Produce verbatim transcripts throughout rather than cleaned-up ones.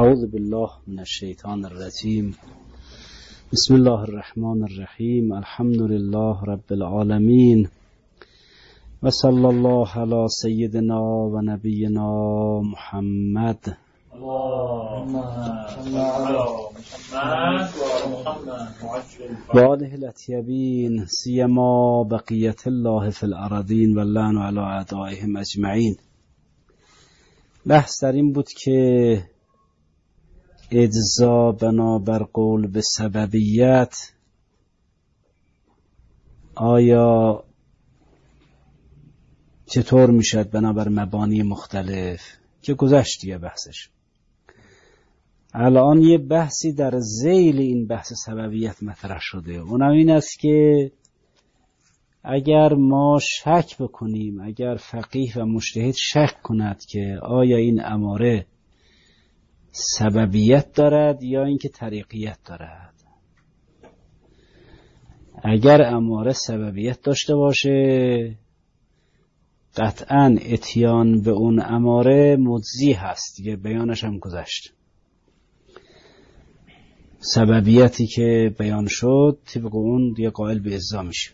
اعوذ بالله من الشیطان الرجیم. بسم الله الرحمن الرحیم. الحمد لله رب العالمین و صلی الله علی سیدنا و نبینا محمد و آله الاطیبین سیما بقیت الله فی الارضین و اللعن علی اعدائهم اجمعین. بحث در این بود که اجزا بنابر قول به سببیت آیا چطور میشد بنابر مبانی مختلف که گذشت دیگه بحثش. الان یه بحثی در ذیل این بحث سببیت مطرح شده، اونم این است که اگر ما شک بکنیم، اگر فقیه و مجتهد شک کند که آیا این اماره سببیت دارد یا اینکه طریقیت دارد، اگر اماره سببیت داشته باشه قطعاً اتیان به اون اماره مجزی هست دیگه، بیانش هم گذشت. سببیتی که بیان شد طبق اون دیگه قائل به اجزا میشه.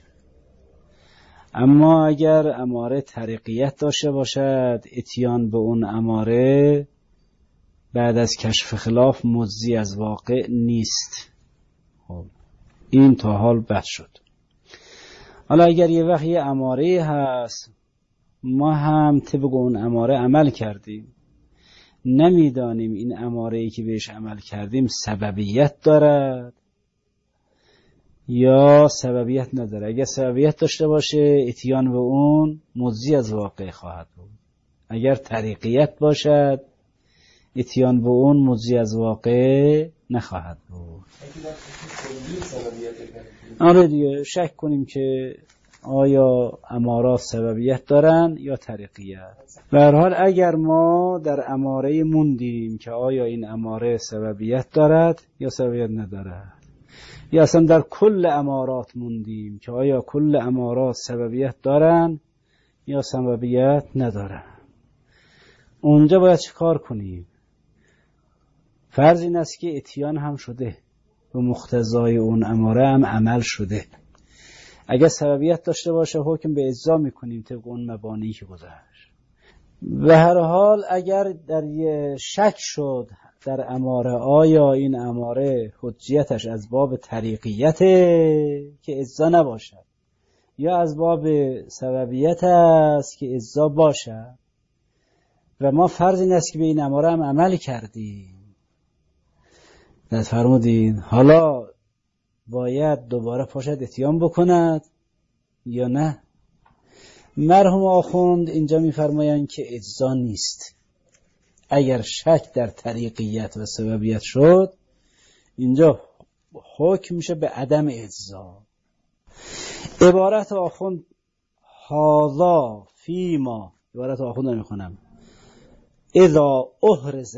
اما اگر اماره طریقیت داشته باشد اتیان به اون اماره بعد از کشف خلاف مجزی از واقع نیست. خب این تا حال بحث شد. حالا اگر یه وقت یه اماره هست ما هم طبق اون اماره عمل کردیم، نمیدانیم این اماره‌ای که بهش عمل کردیم سببیت دارد یا سببیت نداره. اگر سببیت داشته باشه اتیان به اون مجزی از واقع خواهد بود، اگر طریقیت باشد اتیان به اون مجزی از واقع نخواهد بود. آره دیگه شک کنیم که آیا امارات سببیت دارن یا طریقیت. به هر حال اگر ما در اماره موندیم که آیا این اماره سببیت دارد یا سببیت ندارد، یا اصلا در کل امارات موندیم که آیا کل امارات سببیت دارن یا سببیت ندارن، اونجا باید چه کار کنیم؟ فرض این است که اتیان هم شده و مقتضای اون اماره هم عمل شده. اگر سببیت داشته باشه حکم به اجزا میکنیم طبق اون مبانی که گذشت. به هر حال اگر در یه شک شد در اماره آیا این اماره حجیتش از باب طریقیت که اجزا نباشد یا از باب سببیت است که اجزا باشد و ما فرض این است که به این اماره هم عمل کردیم، دست فرمودین حالا باید دوباره پاشد اتیان بکند یا نه؟ مرحوم آخوند اینجا میفرمایند که اجزا نیست. اگر شک در طریقیت و سببیت شد اینجا حکم میشه به عدم اجزا. عبارت آخوند هذا فیما، عبارت آخوند رو میخونم، اذا احرز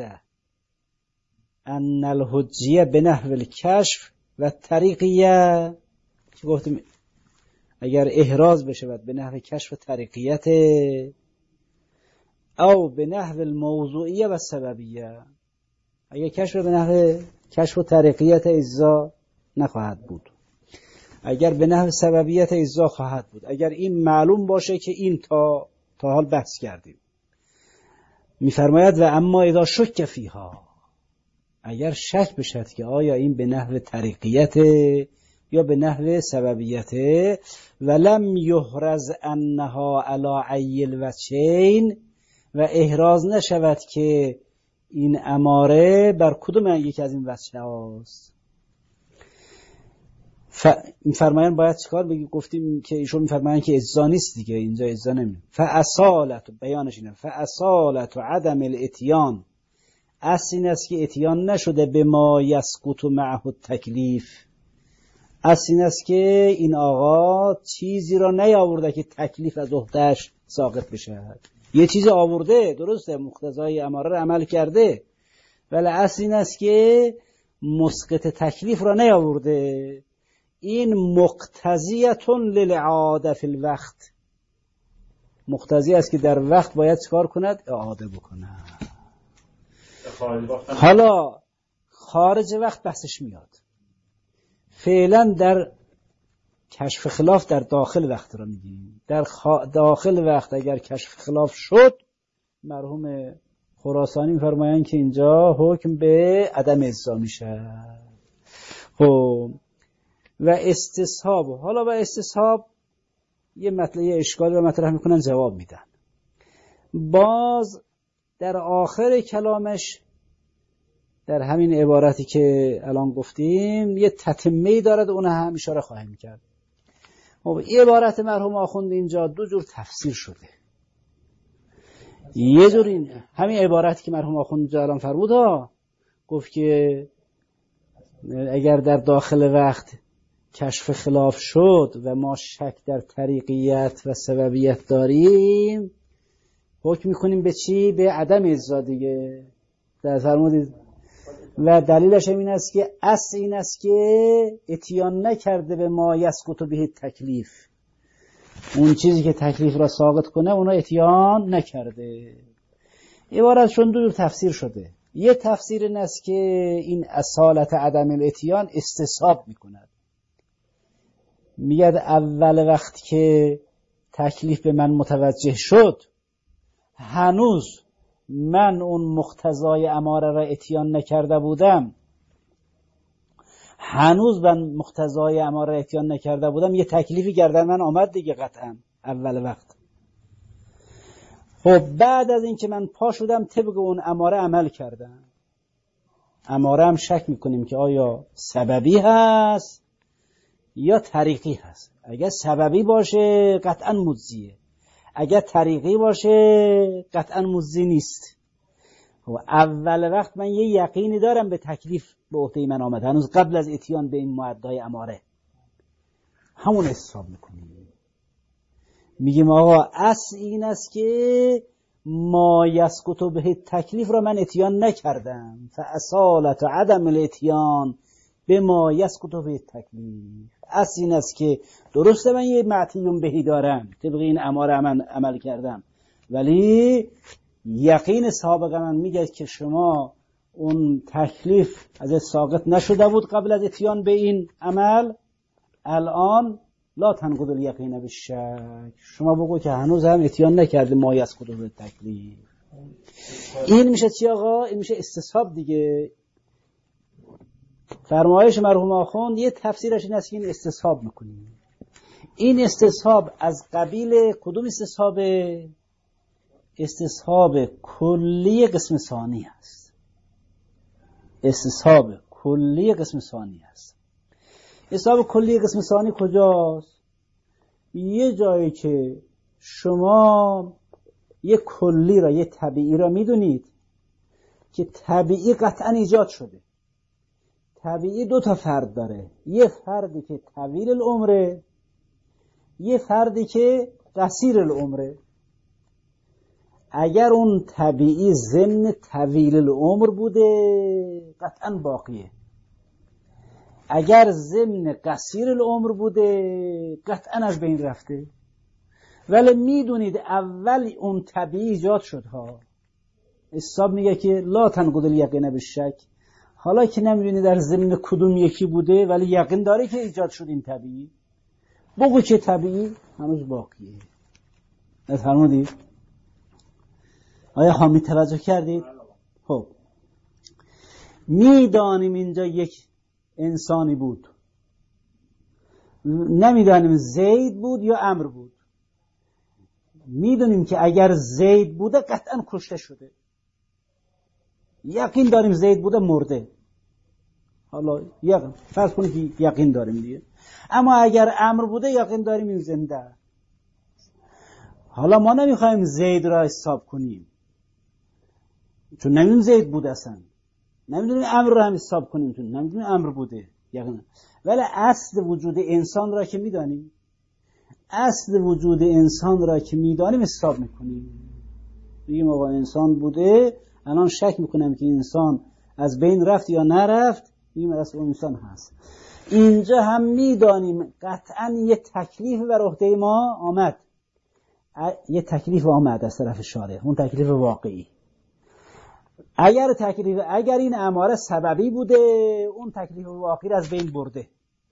ان الحجیه به نحو الکشف و طریقیه، که گفتیم اگر احراز بشه به نحو کشف و طریقیت او به نحو الموضوعیه و سببیه، اگر کشف به نحو کشف و طریقیت اجزا نخواهد بود، اگر به نحو سببیت اجزا خواهد بود. اگر این معلوم باشه که این تا تا حال بحث کردیم، میفرماید و اما اذا شک فیها، اگر شک بشد که آیا این به نحو طریقیت یا به نحو سببیت ولم یحرز انها علی عی الوجهین و احراز نشود که این اماره بر کدوم یکی از این وجه هاست. ف... فرمایان باید چیکار بگیم؟ گفتیم که ایشون میفرمایند که اجزا نیست دیگه، اینجا اجزا نمیم. فاصالت بیانش اینه، فاصالت عدم الاتیان، اصل این است که اتیان نشده به ما یسقط معه التکلیف، اصل این است که این آقا چیزی را نیاورده که تکلیف از عهده‌اش ساقط بشه. یه چیزی آورده درسته، مقتضای اماره را عمل کرده، ولی اصل این است که مسقط تکلیف را نیاورده. این مقتضیتون للعاده فی الوقت، مقتضی است که در وقت باید چکار کند؟ اعاده بکند. حالا خارج وقت بحثش میاد. فعلا در کشف خلاف در داخل وقت را میگیم. در خا... داخل وقت اگر کشف خلاف شد، مرحوم خراسانی میفرمایند که اینجا حکم به عدم اجزا میشه. خب و استصحاب، حالا و استصحاب یه مطلب یه اشکالی رو مطرح میکنن، جواب میدن. باز در آخر کلامش در همین عبارتی که الان گفتیم یه تتمه‌ای دارد، اون هم اشاره خواهیم کرد. خب این عبارت مرحوم آخوند اینجا دو جور تفسیر شده. یه جور این همین عبارتی که مرحوم آخوند اینجا الان فرمود ها، گفت که اگر در داخل وقت کشف خلاف شد و ما شک در طریقیت و سببیت داریم، حکم میکنیم به چی؟ به عدم اجزا دیگه. در فرمودید و دلیلش این است که اصل این است که اتیان نکرده به ما یسقط به تکلیف، اون چیزی که تکلیف را ساقط کنه اونا اتیان نکرده. عبارتشون دو جور تفسیر شده. یه تفسیر این است که این اصالت عدم الاتیان استصحاب میکند، میگه اول وقت که تکلیف به من متوجه شد، هنوز من اون مقتضای اماره را اتیان نکرده بودم، هنوز من مقتضای اماره را اتیان نکرده بودم، یه تکلیفی گردن من آمد دیگه قطعا اول وقت. خب بعد از این که من پا شدم طبق اون اماره عمل کردم. اماره هم شک میکنیم که آیا سببی هست یا طریقی هست. اگر سببی باشه قطعا مجزیه، اگر طریقی باشه قطعا مجزی نیست. و اول وقت من یه یقینی دارم به تکلیف به عهده من آمد، هنوز قبل از اتیان به این معدای اماره، همون حساب میکنیم. میگیم آقا اصل این است که ما یسقط به تکلیف را من اتیان نکردم، فاصالت عدم الاتیان به ما یسقط به تکلیف. اصل این است که درسته من یه معتیون بهی دارم، طبق این اماره من عمل کردم، ولی یقین سابق من میگه که شما اون تکلیف از ساقط نشده بود قبل از اتیان به این عمل، الان لا تنقض الیقین بالشک، شما بگو که هنوز هم اتیان نکرده ما یسقط به تکلیف. این میشه چی آقا؟ این میشه استصحاب دیگه. فرمایش مرحوم آخوند یه تفسیرش این است که این استصحاب میکنیم. این استصحاب از قبیل کدوم استصحاب؟ استصحاب کلی قسم ثانی است. استصحاب کلی قسم ثانی است. استصحاب کلی قسم ثانی کجاست؟ یه جایی که شما یه کلی را، یه طبیعی را میدونید که طبیعی قطعا ایجاد شده. طبیعی دو تا فرد داره، یه فردی که طویل العمره، یه فردی که قصیر العمره. اگر اون طبیعی ضمن طویل العمر بوده قطعا باقیه، اگر ضمن قصیر العمر بوده قطعا از بین رفته. ولی میدونید اول اون طبیعی ایجاد شد ها. حساب میگه که لا تنقض الیقین بالشک. حالا که نمیدونی در ضمن کدوم یکی بوده ولی یقین داره که ایجاد شد این طبیعی، بگو که طبیعی هنوز باقیه. نفرمودید؟ آیا خوامی توجه کردید؟ خب میدانیم اینجا یک انسانی بود، نمیدانیم زید بود یا عمرو بود. میدونیم که اگر زید بوده قطعا کشته شده، یقین داریم زید بوده مرده. حالا یقین فرض کنید که یقین داریم دیگه. اما اگر عمرو بوده یقین داریم این زنده. حالا ما نمیخوایم زید را حساب کنیم چون نمیدونیم زید بوده اصلا، نمیدونیم عمرو را هم حساب کنیم چون نمیدونیم عمرو بوده یقین. ولی اصل وجود انسان را که میدانیم، اصل وجود انسان را که میدانیم حساب میکنیم. بگیم آقا انسان بوده، الان شک میکنم که انسان از بین رفت یا نرفت، بگیم اصل انسان هست. اینجا هم میدانیم قطعا یه تکلیف بر عهده ما آمد، یه تکلیف آمد از طرف شارع، اون تکلیف واقعی. اگر تکلیف اگر این اماره سببی بوده اون تکلیف واقعی از بین برده.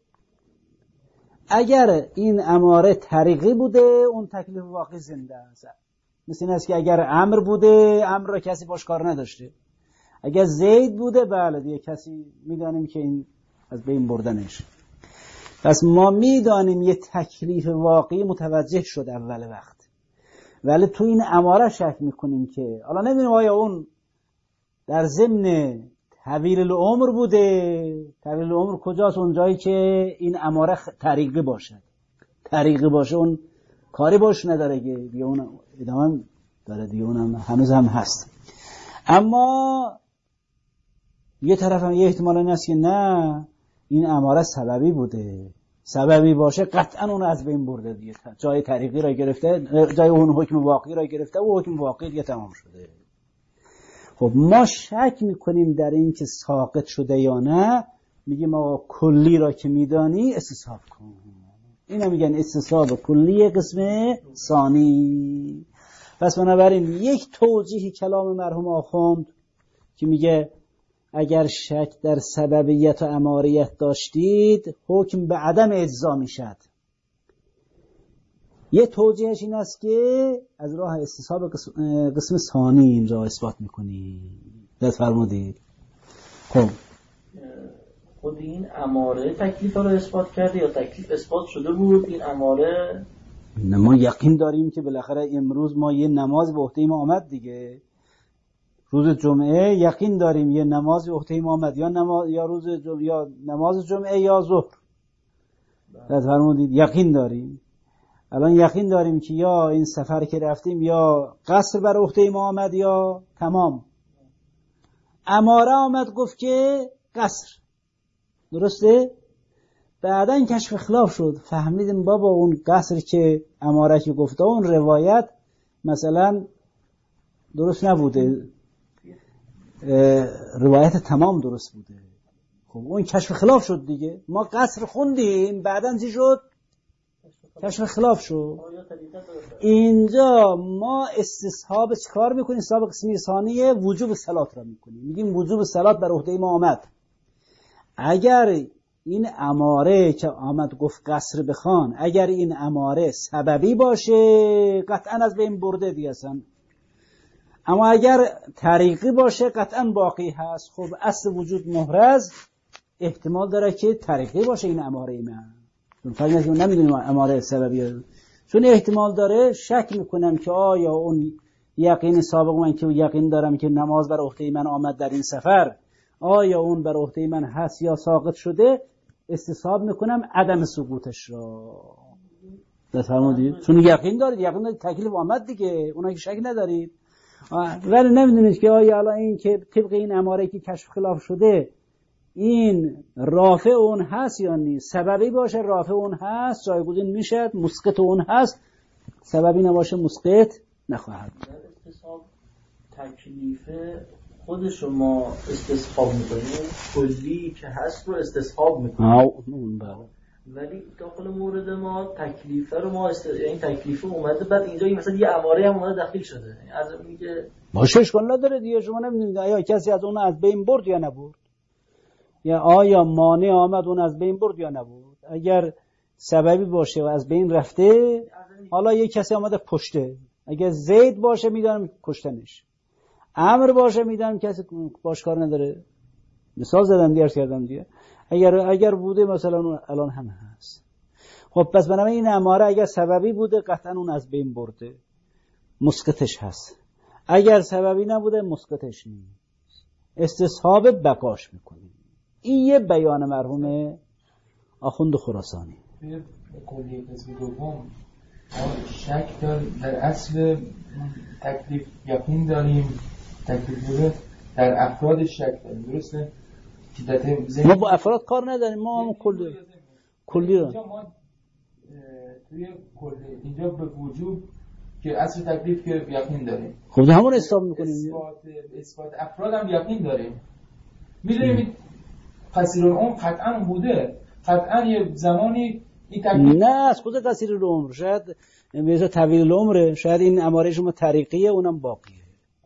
اگر این اماره طریقی بوده اون تکلیف واقعی زنده است. مثل این است که اگر امر بوده امر را کسی باش کار نداشته. اگر زید بوده بله دیگه کسی میدانیم که این از بین بردنش. پس ما میدانیم یه تکلیف واقعی متوجه شد اول وقت، ولی تو این اماره شک میکنیم که حالا نمیدونیم آیا اون در ضمن طویل العمر بوده. طویل العمر کجاست؟ اون جایی که این اماره طریقی باشه. طریقی باشه اون کاری باش نداره که دیگه اون ادامه داره دیگه، اونم هنوز هم هست. اما یه طرف هم یه احتمال این است که نه این اماره سببی بوده. سببی باشه قطعا اون از بین برده دیگه، جای طریقی را گرفته، جای اون حکم واقعی را گرفته و حکم واقعی دیگه تمام شده. خب ما شک میکنیم در این که ساقط شده یا نه، میگیم آقا کلی را که میدانی استصحاب کن. اینا میگن استصحاب کلی قسم ثانی. پس بنابراین یک توجیه کلام مرحوم آخوند که میگه اگر شک در سببیت و اماریت داشتید حکم به عدم اجزا میشد. یه توجیهش این است که از راه استصحاب قسم, قسم ثانی اینجا اثبات میکنی. دست فرمودید. خب خود این اماره تکلیف رو اثبات کرده یا تکلیف اثبات شده بود این اماره؟ نه ما یقین داریم که بالاخره امروز ما یه نماز به عهده ما آمد دیگه. روز جمعه یقین داریم یه نماز به عهده ما آمد، یا نماز یا روز جمعه یا نماز جمعه یا ظهر. دست فرمودید. یقین داریم. الان یقین داریم که یا این سفر که رفتیم یا قصر بر عهده ما آمد یا تمام. اماره آمد گفت که قصر، درسته؟ بعدن کشف خلاف شد، فهمیدیم بابا اون قصر که اماره که گفته اون روایت مثلا درست نبوده، روایت تمام درست بوده. خب اون کشف خلاف شد دیگه. ما قصر خوندیم بعدن چی شد؟ کشف خلاف شد. اینجا ما استصحاب چیکار میکنیم؟ استصحاب قسمی ثانی وجوب صلات را میکنیم. میگیم وجوب صلات بر عهده ما آمد. اگر این اماره که آمد گفت قصر بخوان، اگر این اماره سببی باشه قطعا از بین برده دیگه اصلا. اما اگر طریقی باشه قطعا باقی هست. خب اصل وجود محرز احتمال داره که طریقی باشه این اماره من. فرض کنید نمیدونیم اماره سببیه، چون احتمال داره شک میکنم که آیا اون یقین سابق من که یقین دارم که نماز بر عهده من آمد در این سفر، آیا اون بر عهده من هست یا ساقط شده، استصحاب میکنم عدم سقوطش را. بفرمایید. چون یقین دارید، یقین دارید تکلیف آمد دیگه، اونها که شک ندارید. ولی نمیدونید که آیا الان این که طبق این اماره که کشف خلاف شده این رافع اون هست یا نیست. سببی باشه رافع اون هست جایگزین میشه، مسقط اون هست. سببی نباشه مسقط نخواهد. در استصحاب تکلیف خودش رو ما استصحاب میکنیم، کلی که هست رو استصحاب میکنیم، ولی داخل مورد ما تکلیفه رو ما است... این تکلیفه اومده بعد اینجا مثلا یه اماره هم اومده داخل شده. از میگه باشه اشکال نداره دیگه. شما نمیدونید آیا کسی از اون از بین برد یا نبرد، یا آیا مانع آمد اون از بین برد یا نبرد. اگر سببی باشه و از بین رفته، حالا یه کسی آمده پشته، اگر زید باشه میدانم کشتنش، امر باشه میدانم کسی باش کار نداره. مثال زدم دیگه کردم دیگه. اگر اگر بوده مثلا الان هم هست. خب پس بنابراین این اماره اگر سببی بوده قطعا اون از بین برده، مسقطش هست. اگر سببی نبوده مسقطش نیست، استصحاب بقاش میکنیم. این یه بیان مرحوم آخوند خراسانی. کلی قسم دوم شک داریم در اصل تکلیف، یقین داریم تکلیف در افراد شک داریم، درسته؟ ما با افراد کار نداریم، ما هم کلی کلی رو اینجا ما توی کلی اینجا به وجود که اصل تکلیف که یقین داریم. خب همون حساب میکنیم. اثبات اثبات افراد هم یقین داریم. میدونیم قصیر العمر قطعا بوده، قطعا یه زمانی این تکلیف نه از خود قصیر العمر، شاید میزه طویل العمره، شاید این اماره شما طریقیه اونم باقیه.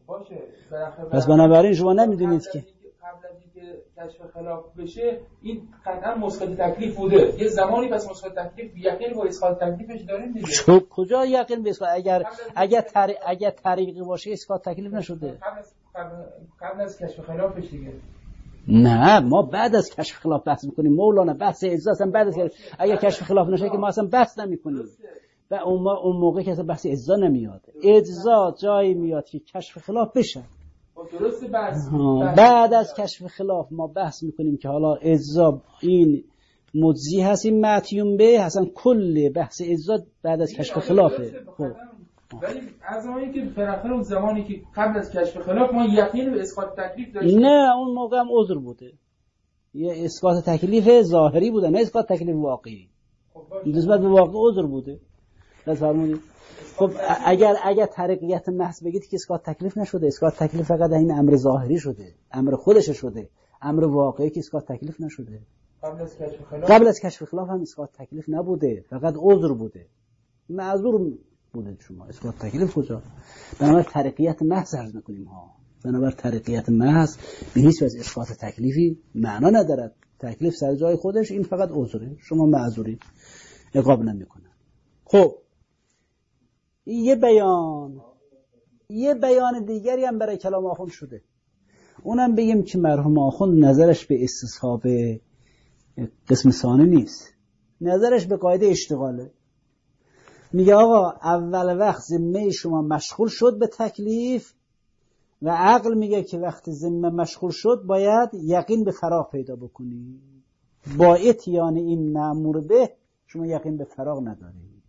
باشه. پس بنابراین شما نمیدونید که قبل از اینکه کشف خلاف بشه این قطعا مسقط تکلیف بوده. یه زمانی پس مسقط تکلیف یقین با اسقاط تکلیفش داریم دیگه. خب کجا یقین به اسقاط؟ اگر اگر تر... اگر طریقی باشه اسقاط تکلیف نشده. قبل از قبل از کشف خلافش دیگه. نه ما بعد از کشف خلاف بحث میکنیم مولانا. بحث اجزا اصلا بعد از اگر کشف خلاف نشه که ما اصلا بحث نمیکنیم. و اون اون موقع که اصلا بحث اجزا نمیاد. اجزا جایی میاد که کشف خلاف بشه. درسته بحث. بعد از کشف خلاف ما بحث میکنیم که حالا اجزا این مجزی هست این معتیون به اصلا کل بحث اجزا بعد از کشف خلافه. خب ولی از زمانی که فراخر اون زمانی که قبل از کشف خلاف ما یقین به اسقاط تکلیف داشتیم. نه اون موقع هم عذر بوده. یه اسقاط تکلیف ظاهری بوده نه اسقاط تکلیف واقعی. خب نسبت به واقع عذر بوده. فرمودید. خب اگر اگر طریقیت محض بگید که اسقاط تکلیف نشده، اسقاط تکلیف فقط این امر ظاهری شده، امر خودش شده، امر واقعی که اسقاط تکلیف نشده. قبل از کشف خلاف قبل از کشف خلاف هم اسقاط تکلیف نبوده، فقط عذر بوده. معذور بوده شما. اسقاط تکلیف کجا؟ بنابر طریقیت محض عرض می‌کنیم ها. بنابر طریقیت محض به هیچ وجه اسقاط تکلیفی معنا ندارد. تکلیف سر جای خودش، این فقط عذره. شما معذوری. عقاب نمی‌کنه. خب یه بیان یه بیان دیگری هم برای کلام آخوند شده. اونم بگیم که مرحوم آخوند نظرش به استصحاب قسم ثانی نیست، نظرش به قاعده اشتغاله. میگه آقا اول وقت ذمه شما مشغول شد به تکلیف و عقل میگه که وقتی ذمه مشغول شد باید یقین به فراغ پیدا بکنی. با اتیان این مأمور به شما یقین به فراغ ندارید.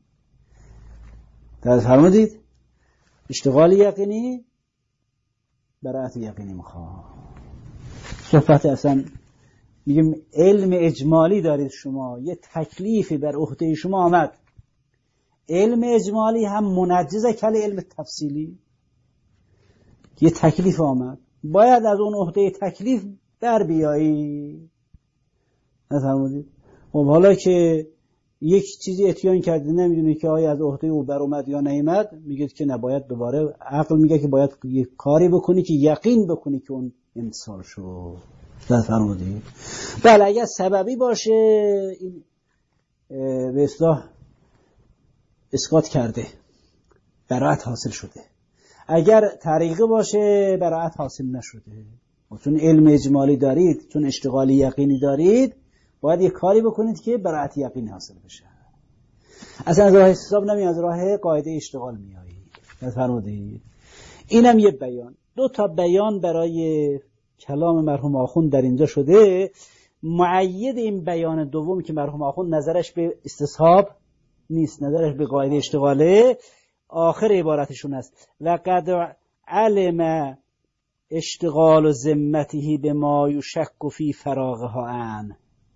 درست فرمودید؟ اشتغال یقینی برایت یقینی میخواد. صحبت اصلا میگم علم اجمالی دارید شما، یه تکلیفی بر عهده شما آمد. علم اجمالی هم منجزه کل علم تفصیلی. یه تکلیف آمد باید از اون عهده تکلیف در بیایی. نفهمودید؟ خب حالا که یک چیزی اتیان کرده نمیدونه که آیا از عهده او بر اومد یا نیامد، میگه که نباید دوباره. عقل میگه که باید یک کاری بکنی که یقین بکنی که اون امسال شد. نفهمودید؟ بله اگر سببی باشه این به اصطلاح اسقاط کرده، براءت حاصل شده. اگر طریقه باشه براءت حاصل نشده. چون علم اجمالی دارید، چون اشتغالی یقینی دارید، باید یک کاری بکنید که براءت یقینی حاصل بشه. اصلا از راه حساب نمی، از راه قاعده اشتغال میایید. نفرمودید؟ اینم یه بیان. دو تا بیان برای کلام مرحوم آخوند در اینجا شده. معید این بیان دوم که مرحوم آخوند نظرش به استصحاب نیست، نظرش به قاعده اشتغاله، آخر عبارتشون است و قد علم اشتغال و ذمته به ما یشک فی فراغها عن،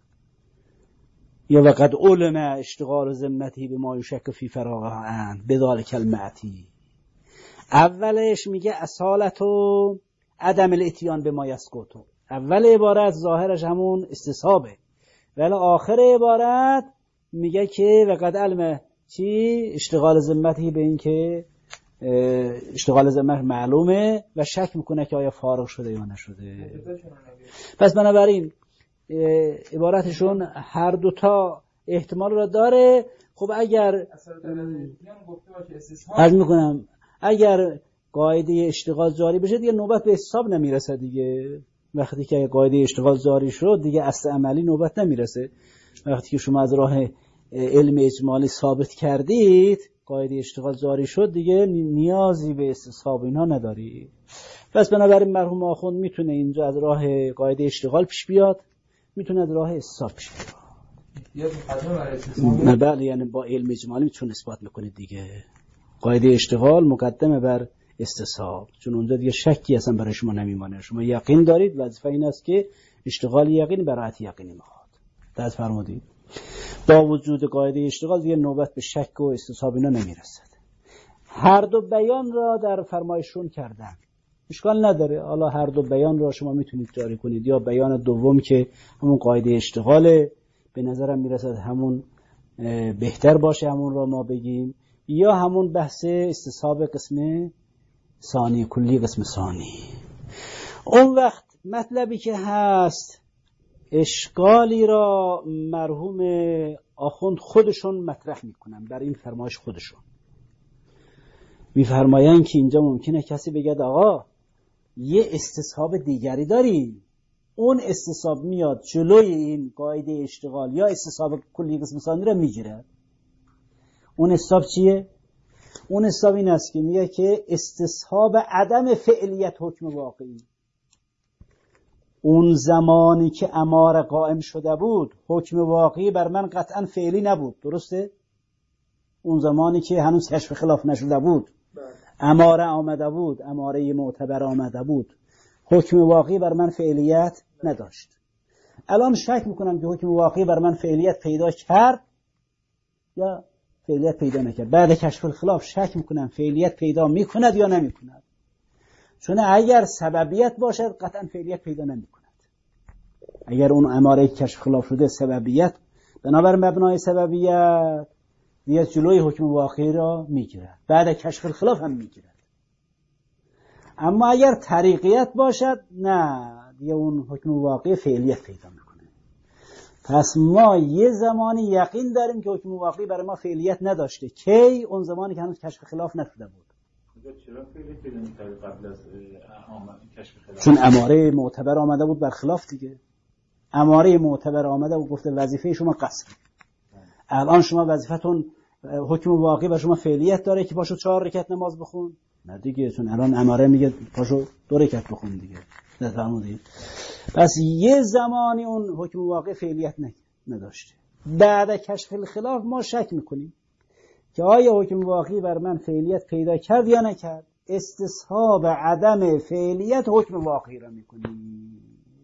یا وقد علم اشتغال و ذمته به ما یشک فی فراغها عن بذالک المعتی. اولش میگه اصالت و عدم الاتیان به ما یسقطو. اول عبارت ظاهرش همون استصحابه، ولی آخر عبارت میگه که وقد علم چی؟ اشتغال ذمتی، به این که اشتغال ذمت معلومه و شک میکنه که آیا فارغ شده یا نشده. پس بنابراین عبارتشون هر دوتا احتمال را داره. خب اگر عرض میکنم اگر قاعده اشتغال جاری بشه دیگه نوبت به حساب نمیرسه دیگه. وقتی که قاعده اشتغال جاری شد دیگه اصل عملی نوبت نمیرسه. وقتی که شما از راه علم اجمالی ثابت کردید قاعده اشتغال جاری شد دیگه نیازی به استصحاب اینها نداری. پس بنابراین مرحوم آخوند میتونه اینجا از راه قاعده اشتغال پیش بیاد، میتونه از راه استصحاب پیش بیاد. نه بله، یعنی با علم اجمالی میتونه اثبات میکنه دیگه. قاعده اشتغال مقدمه بر استصحاب، چون اونجا دیگه شکی اصلا برای شما نمیمانه. شما یقین دارید، وظیفه این است که اشتغال یقین براءت یقینی میخواد. دست فرمودید؟ با وجود قاعده اشتغال دیگه نوبت به شک و استصحاب اینا نمیرسد. هر دو بیان را در فرمایشون کردن، اشکال نداره. حالا هر دو بیان را شما میتونید جاری کنید، یا بیان دوم که همون قاعده اشتغاله به نظرم میرسد همون بهتر باشه همون را ما بگیم، یا همون بحث استصحاب قسم ثانی کلی قسم ثانی. اون وقت مطلبی که هست اشکالی را مرحوم آخوند خودشون مطرح میکنن بر این فرمایش خودشون. میفرمایند که اینجا ممکنه کسی بگه آقا یه استصحاب دیگری داریم، اون استصحاب میاد جلوی این قاعده اشتغال یا استصحاب کلی قسم ثانی را میگیره. اون استصحاب چیه؟ اون استصحاب این است که میگه که استصحاب عدم فعلیت حکم واقعی. اون زمانی که اماره قائم شده بود حکم واقعی بر من قطعا فعلی نبود، درسته؟ اون زمانی که هنوز کشف خلاف نشده بود، اماره آمده بود، اماره معتبر آمده بود، حکم واقعی بر من فعلیت نداشت. الان شک میکنم که حکم واقعی بر من فعلیت پیدا کرد یا فعلیت پیدا نکرد. بعد کشف الخلاف شک میکنم فعلیت پیدا میکند یا نمیکند، چون اگر سببیت باشد قطعا فعلیت پیدا نمیکند. اگر اون اماره کشف خلاف شده سببیت، بنابر مبنای سببیت دیگه جلوی حکم واقعی را میگیرد، بعد کشف الخلاف هم میگیرد. اما اگر طریقیت باشد نه، دیگه اون حکم واقعی فعلیت پیدا میکنه. پس ما یه زمانی یقین داریم که حکم واقعی برای ما فعلیت نداشته. کی؟ اون زمانی که هنوز کشف خلاف نشده بود. چرا فعلیت پیدا نکرد قبل از کشف خلاف؟ چون اماره معتبر آمده بود بر خلاف دیگه. اماره معتبر آمده و گفته وظیفه شما قصر. الان شما وظیفتون حکم واقعی بر شما فعلیت داره که پاشو چهار رکعت نماز بخون؟ نه دیگه، چون الان اماره میگه پاشو دو رکعت بخون دیگه. نفهمودید؟ پس یه زمانی اون حکم واقعی فعلیت نداشته. بعد کشف الخلاف ما شک میکنیم که آیا حکم واقعی بر من فعلیت پیدا کرد یا نکرد. استصحاب عدم فعلیت حکم واقعی را میکنیم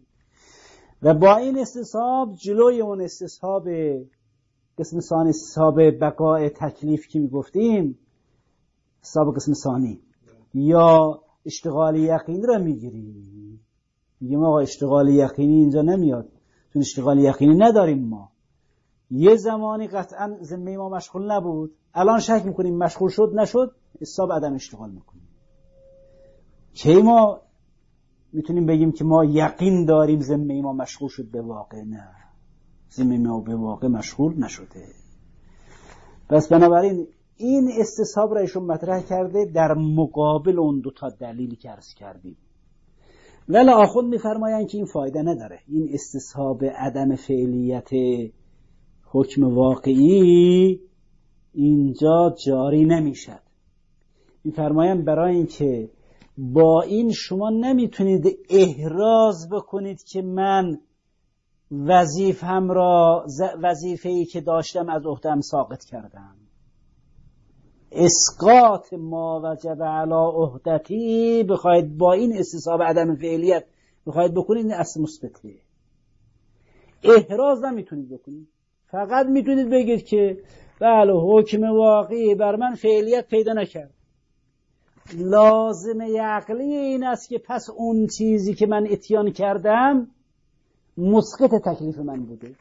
و با این استصحاب جلوی اون استصحاب قسم ثانی، استصحاب بقاء تکلیف که میگفتیم، استصحاب قسم ثانی یا اشتغال یقینی را میگیریم. میگیم آقا اشتغال یقینی اینجا نمیاد، چون اشتغال یقینی نداریم ما. یه زمانی قطعا ذمه ما مشغول نبود، الان شک میکنیم مشغول شد نشد، استصحاب عدم اشتغال میکنیم. کی ما میتونیم بگیم که ما یقین داریم ذمه ما مشغول شد به واقع؟ نه، ذمه ما به واقع مشغول نشده. پس بنابراین این استصحاب را ایشون مطرح کرده در مقابل اون دو تا دلیلی که عرض کردیم. ولی آخوند میفرمایند که این فایده نداره. این استصحاب عدم فعلیت حکم واقعی اینجا جاری نمیشد. میفرمایند برای اینکه با این شما نمیتونید احراز بکنید که من وظیفه‌ام را وظیفه‌ای که داشتم از عهده‌ام ساقط کردم. اسقاط ما وجب علی عهدتی بخواید با این استصحاب عدم فعلیت بخواید بکنید، این اصل مثبته. احراز نمیتونید بکنید، فقط میتونید بگید که بله حکم واقعی بر من فعلیت پیدا نکرد. لازمه عقلی این است که پس اون چیزی که من اتیان کردم مسقط تکلیف من بوده.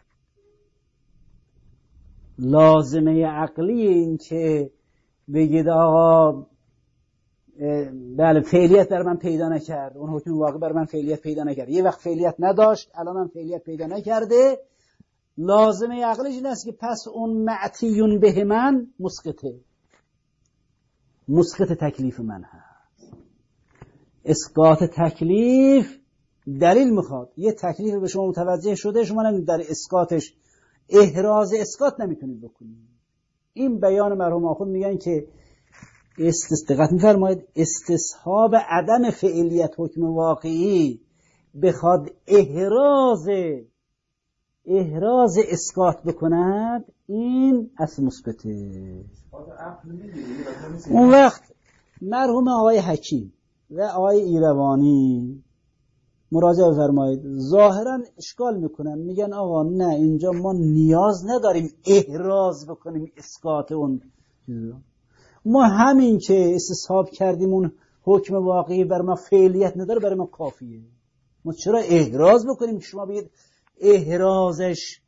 لازمه عقلی این که بگید آقا بله فعلیت بر من پیدا نکرد، اون حکم واقعی بر من فعلیت پیدا نکرد، یه وقت فعلیت نداشت الان هم فعلیت پیدا نکرده، لازمه عقلیش این است که پس اون معتیون به من مسقطه، مسقط تکلیف من هست. اسقاط تکلیف دلیل میخواد. یه تکلیف به شما متوجه شده، شما نمیدونید در اسقاطش احراز اسقاط نمیتونید بکنید. این بیان مرحوم آخوند میگن که دقت میفرمایید استصحاب عدم فعلیت حکم واقعی بخواد احراز احراز اسقاط بکند، این اصل مثبته. اون وقت مرحوم آقای حکیم و آقای ایروانی مراجعه فرمایید، ظاهرا اشکال میکنن، میگن آقا نه اینجا ما نیاز نداریم احراز بکنیم اسقاط اون، ما همین که استصحاب کردیم اون حکم واقعی بر ما فعلیت نداره برای ما کافیه. ما چرا احراز بکنیم که شما بگید احرازش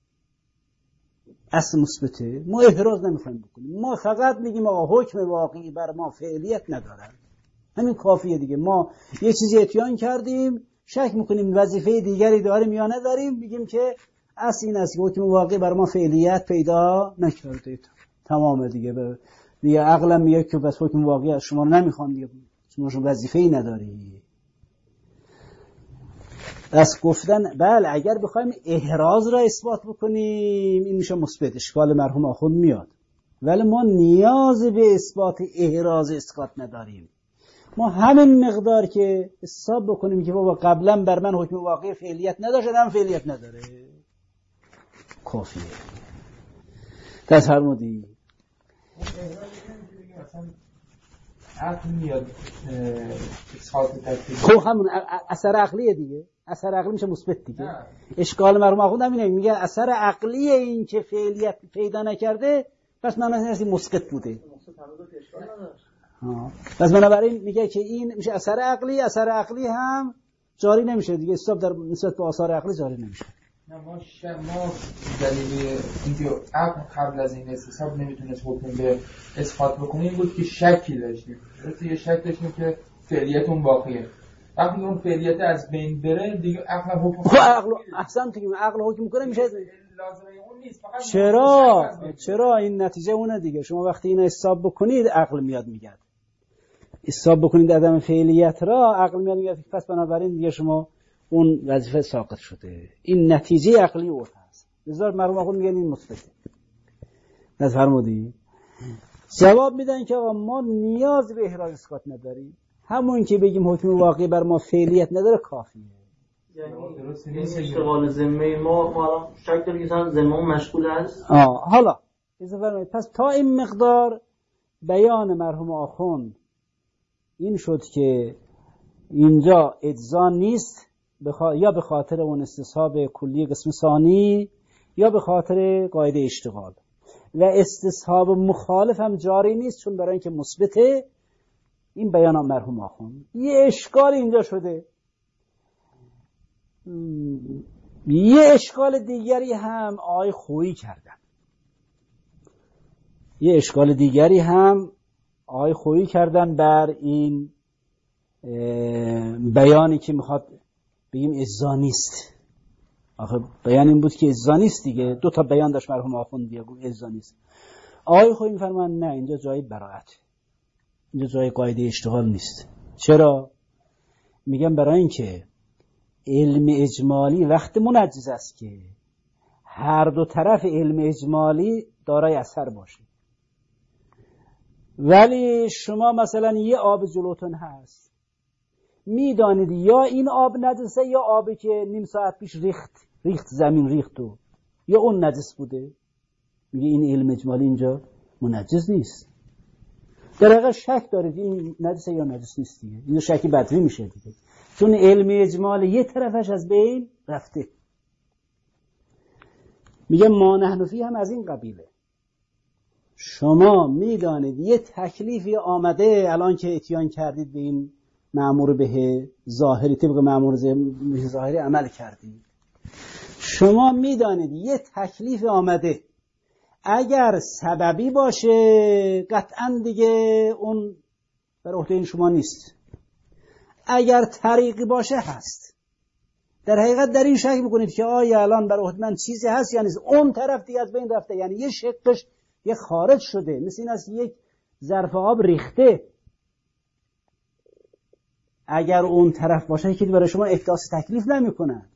اصل مثبته؟ ما احراز نمیخوایم بکنیم، ما فقط میگیم آقا حکم واقعی بر ما فعلیت نداره. همین کافیه دیگه. ما یه چیزی اتیان کردیم، شک میکنیم وظیفه دیگری داریم یا نداریم، میگیم که اصل این است که حکم واقعی بر ما فعلیت پیدا نکرده. تمامه دیگه. به دیگه عقلم میگه که بس حکم واقعی از شما نمیخوام دیگه، شما وظیفه‌ای نداری. بس گفتن بله اگر بخوایم احراز را اثبات بکنیم این میشه مثبت، اشکال مرحوم آخوند میاد، ولی ما نیاز به اثبات احراز اسقاط نداریم. ما همین مقدار که حساب بکنیم که بابا قبلا بر من حکم واقعی فعلیت نداشت، هم فعلیت نداره، کافیه. دست فرمودی عقل میاد اسقاط تکلیف، خب همون اثر عقلیه دیگه، اثر عقلی میشه مثبت دیگه. نه. اشکال مرحوم آخوند همینه، میگه اثر عقلیه این که فعلیت پیدا نکرده، پس من نسی مسقط بوده. ها پس بنابراین میگه که این میشه اثر عقلی، اثر عقلی هم جاری نمیشه دیگه، حساب در نسبت به آثار عقلی جاری نمیشه. نه ما ش... ما دلیل اینکه عقل قبل از این حساب نمیتونست حکم به اثبات بکنه این بود که شکی داشتیم، درسته؟ یه شک داشتیم که فعلیت اون باقیه. وقتی اون فعلیت از بین بره دیگه عقل حکم خب عقل احسن تو که عقل حکم کنه میشه لازمه اون نیست. فقط چرا چرا این نتیجه اونه دیگه. شما وقتی اینو حساب بکنید عقل میاد میگه، حساب بکنید عدم فعلیت را، عقل میاد میگه پس بنابراین دیگه شما اون وظیفه ساقط شده. این نتیجه عقلی اوت هست. لذا مرحوم آخوند میگن این مثبته. نفرمودی؟ جواب میدن که آقا ما نیاز به احراز اسقاط نداریم، همون که بگیم حکم واقعی بر ما فعلیت نداره کافیه. یعنی اشتغال ذمه ما ما شک داریم که ذمه مشغول است. آه حالا اضافه فرمایید. پس تا این مقدار بیان مرحوم آخوند این شد که اینجا اجزا نیست، بخ... یا به خاطر اون استصحاب کلی قسم ثانی یا به خاطر قاعده اشتغال، و استصحاب مخالف هم جاری نیست چون برای اینکه مثبته. این بیان مرحوم آخوند. یه اشکال اینجا شده، یه اشکال دیگری هم آقای خویی کردن، یه اشکال دیگری هم آقای خویی کردن بر این بیانی که میخواد بگیم اجزا نیست. آخه بیان این بود که اجزا نیست دیگه، دو تا بیان داشت مرحوم آخوند دیگه گفت اجزا نیست. آقای خویی میفرمان نه اینجا جای براءت، اینجا جای قاعده اشتغال نیست. چرا؟ میگم برای اینکه علم اجمالی وقت منجز است که هر دو طرف علم اجمالی دارای اثر باشه. ولی شما مثلا یه آب جلوتون هست، میدانید یا این آب نجسه یا آبی که نیم ساعت پیش ریخت ریخت زمین ریختو یا اون نجس بوده، میگه این علم اجمالی اینجا منجز نیست. در واقع شک دارید این نجسه یا نجس نیست دیگه، اینجا شکی بدوی میشه دیگه، چون علم اجمالی یه طرفش از بین رفته. میگه ما نحنفی هم از این قبیله. شما میدانید یه تکلیفی آمده الان که اتیان کردید به این مأمور به ظاهری، طبق مأمور به ظاهری عمل کردید، شما میدانید یه تکلیف آمده، اگر سببی باشه قطعا دیگه اون بر عهده این شما نیست، اگر طریقی باشه هست. در حقیقت در این شک میکنید که آیا الان بر عهده من چیزی هست یا نیست. اون طرف دیگه از بین رفته، یعنی یه شقش یه خارج شده، مثل این است یک ظرف آب ریخته. اگر اون طرف باشه که برای شما احداث تکلیف نمیکنه.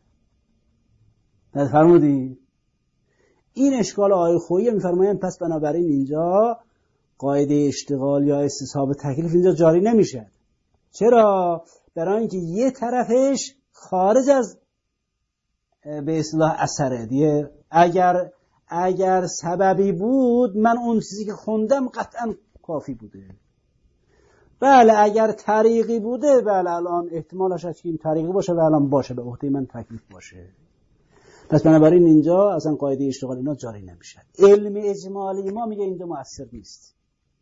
فرمودی؟ این اشکال آقای خویی میفرمایند پس بنابراین اینجا قاعده اشتغال یا استصحاب تکلیف اینجا جاری نمیشه. چرا؟ برای اینکه یه طرفش خارج از به اصطلاح اثره دیگه. اگر اگر سببی بود من اون چیزی که خوندم قطعا کافی بوده. بله اگر طریقی بوده، بله الان احتمالش هست که این طریقی باشه و الان باشه به عهده من تکلیف باشه. پس بنابراین اینجا اصلا قاعده اشتغال اینا جاری نمیشه. علم اجمالی ما میگه اینجا مؤثر نیست.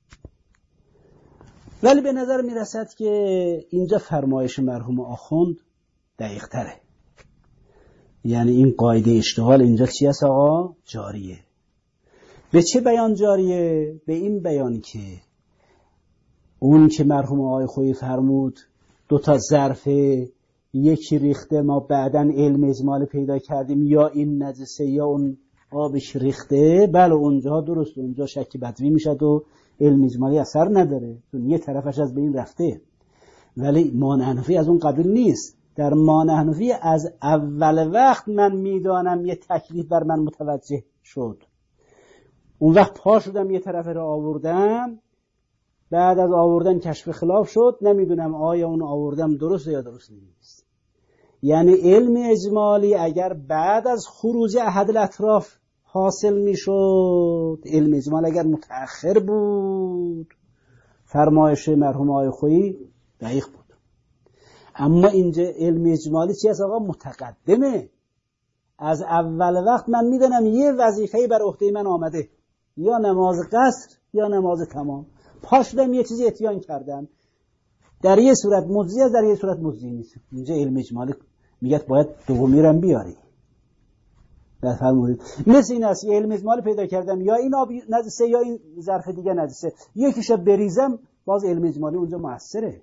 ولی به نظر میرسد که اینجا فرمایش مرحوم آخوند دقیق تره. یعنی این قاعده اشتغال اینجا چی هست آقا؟ جاریه. به چه بیان جاریه؟ به این بیان که اون که مرحوم آقای خویی فرمود دو تا ظرفه یکی ریخته ما بعداً علم اجمالی پیدا کردیم یا این نجسه یا اون آبش ریخته، بله اونجا درست، اونجا شک بدوی میشد و علم اجمالی اثر نداره چون یه طرفش از بین رفته. ولی ما حنفی از اون قبیل نیست. در ما حنفی از اول وقت من میدانم یه تکلیف بر من متوجه شد، اون وقت پا شدم یه طرف رو آوردم، بعد از آوردن کشف خلاف شد، نمیدونم آیا اون آوردم درست یا درست نیست. یعنی علم اجمالی اگر بعد از خروج احد الاطراف حاصل میشد، علم اجمال اگر متأخر بود، فرمایش مرحوم آقای خویی دقیق بود. اما اینجا علم اجمالی چی است آقا؟ متقدمه. از اول وقت من میدونم یه وظیفه‌ای بر عهده من آمده، یا نماز قصر یا نماز تمام، پاشدم یه چیزی اتیان کردم، در یه صورت مجزی است، در یه صورت مجزی نیست. اینجا علم اجمالی میگه باید دومی رو بیاری. بفرمایید. مثل این است علم اجمالی پیدا کردم یا این آب نجسه یا این ظرف دیگه نجسه، یکیشو بریزم، باز علم اجمالی اونجا موثره.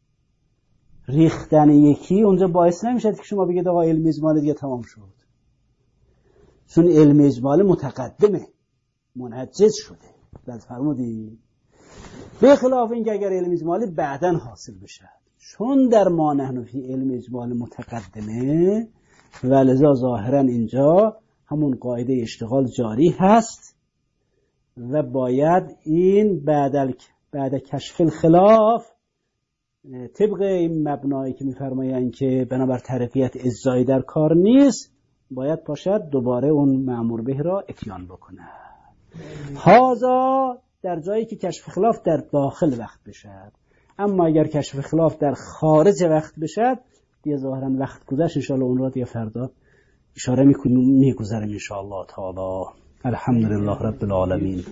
ریختن یکی اونجا باعث نمیشه که شما بگید آقا علم اجمالی دیگه تمام شد، چون علم اجمالی متقدمه، منجز شده. بفرمایید. به خلاف اینکه اگر علم اجمالی بعداً حاصل بشه، چون در ما حنفی علم اجمالی متقدمه و لذا ظاهراً اینجا همون قاعده اشتغال جاری هست و باید این بعد بعد کشف الخلاف طبق این مبنایی که میفرمایند که بنابر طریقیت اجزایی در کار نیست، باید پاشد دوباره اون مأمور به را اتیان بکنه. هازا در جایی که کشف خلاف در داخل وقت بشد، اما اگر کشف خلاف در خارج وقت بشد دیگه ظاهرا وقت گذشت. انشاءالله اون را دیگه فردا اشاره میکنیم، میگذاریم انشاءالله تعالی. الحمدلله رب العالمین.